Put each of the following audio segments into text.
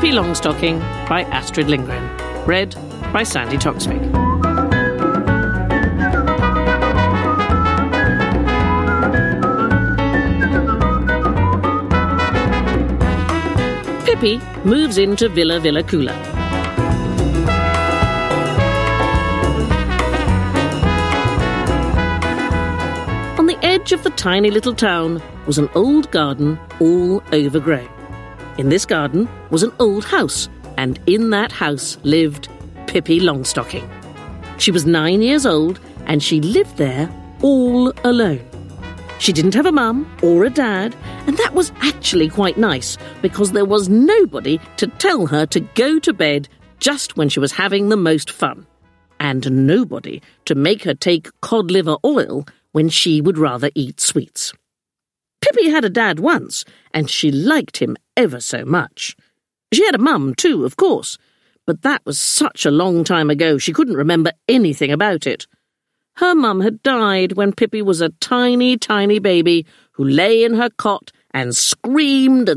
Pippi Longstocking by Astrid Lindgren. Read by Sandy Toksvig. Pippi moves into Villa Villakula. On the edge of the tiny little town was an old garden all overgrown. In this garden was an old house, and in that house lived Pippi Longstocking. She was 9 years old, and she lived there all alone. She didn't have a mum or a dad, and that was actually quite nice, because there was nobody to tell her to go to bed just when she was having the most fun, and nobody to make her take cod liver oil when she would rather eat sweets. Pippi had a dad once, and she liked him ever so much. She had a mum too, of course, but that was such a long time ago she couldn't remember anything about it. Her mum had died when Pippi was a tiny, tiny baby who lay in her cot and screamed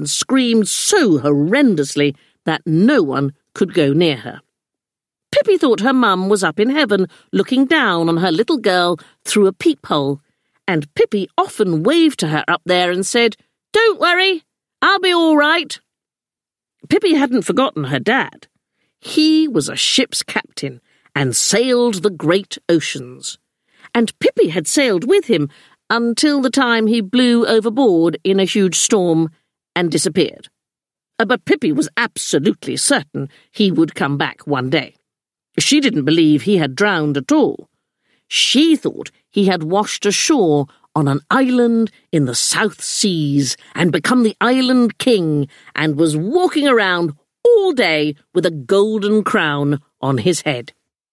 so horrendously that no one could go near her. Pippi thought her mum was up in heaven looking down on her little girl through a peephole, and Pippi often waved to her up there and said, "Don't worry, I'll be all right." Pippi hadn't forgotten her dad. He was a ship's captain and sailed the great oceans. And Pippi had sailed with him until the time he blew overboard in a huge storm and disappeared. But Pippi was absolutely certain he would come back one day. She didn't believe he had drowned at all. She thought he had washed ashore on an island in the South Seas and become the island king and was walking around all day with a golden crown on his head.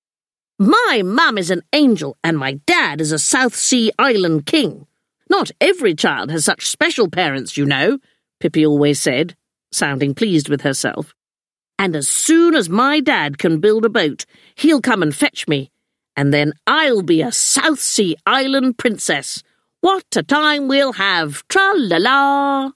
"My mum is an angel and my dad is a South Sea island king. Not every child has such special parents, you know," Pippi always said, sounding pleased with herself. "And as soon as my dad can build a boat, he'll come and fetch me, and then I'll be a South Sea island princess. What a time we'll have, tra-la-la!"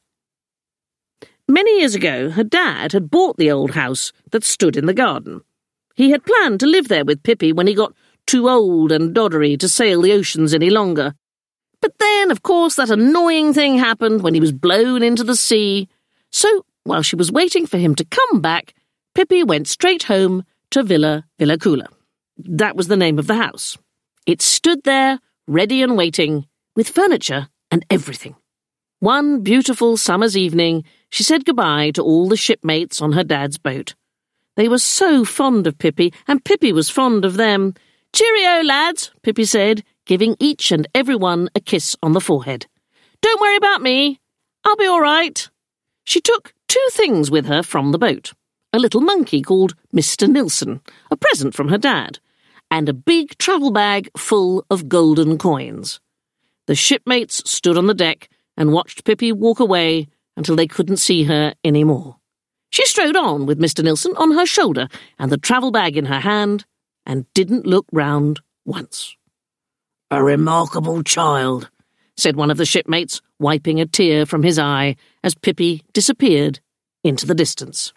Many years ago, her dad had bought the old house that stood in the garden. He had planned to live there with Pippi when he got too old and doddery to sail the oceans any longer. But then, of course, that annoying thing happened when he was blown into the sea. So, while she was waiting for him to come back, Pippi went straight home to Villa Villakula. That was the name of the house. It stood there, ready and waiting, with furniture and everything. One beautiful summer's evening, she said goodbye to all the shipmates on her dad's boat. They were so fond of Pippi, and Pippi was fond of them. "Cheerio, lads," Pippi said, giving each and every one a kiss on the forehead. "Don't worry about me. I'll be all right." She took 2 things with her from the boat: a little monkey called Mr. Nilsson, a present from her dad, and a big travel bag full of golden coins. The shipmates stood on the deck and watched Pippi walk away until they couldn't see her any more. She strode on with Mr. Nilsson on her shoulder and the travel bag in her hand, and didn't look round once. "A remarkable child," said one of the shipmates, wiping a tear from his eye as Pippi disappeared into the distance.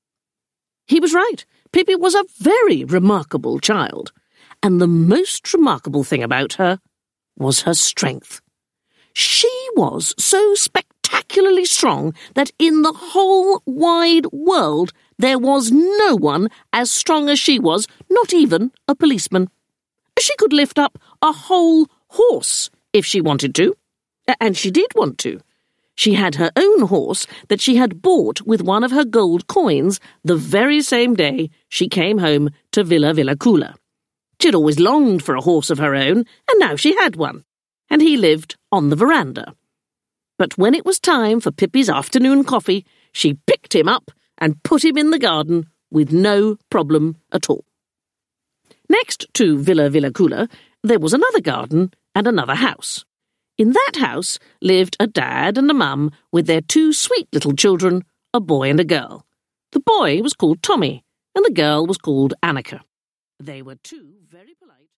He was right. Pippi was a very remarkable child, and the most remarkable thing about her was her strength. She was so spectacularly strong that in the whole wide world there was no one as strong as she was, not even a policeman. She could lift up a whole horse if she wanted to, and she did want to. She had her own horse that she had bought with one of her gold coins the very same day she came home to Villa Villakula. She'd always longed for a horse of her own, and now she had one, and he lived on the veranda. But when it was time for Pippi's afternoon coffee, she picked him up and put him in the garden with no problem at all. Next to Villa Villakula, there was another garden and another house. In that house lived a dad and a mum with their 2 sweet little children, a boy and a girl. The boy was called Tommy, and the girl was called Annika. They were 2 very polite...